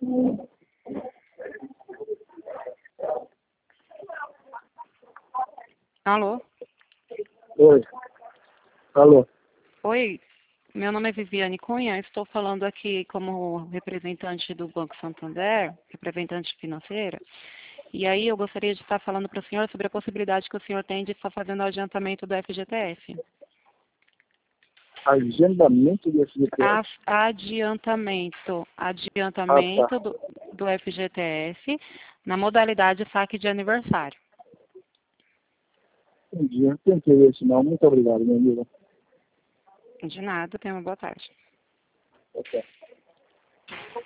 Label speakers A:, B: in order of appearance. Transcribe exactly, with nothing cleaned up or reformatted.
A: Alô?
B: Oi. Alô.
A: Oi, meu nome é Viviane Cunha, estou falando aqui como representante do Banco Santander, representante financeira, e aí eu gostaria de estar falando para o senhor sobre a possibilidade que o senhor tem de estar fazendo o adiantamento do F G T S.
B: Agendamento do F G T S?
A: A- Adiantamento,
B: Ah,
A: adiantamento
B: tá.
A: do, do F G T S na modalidade saque de aniversário.
B: Entendi. Não tem interesse não. Muito obrigado, meu amigo.
A: De nada, tenha uma boa tarde.
B: Ok.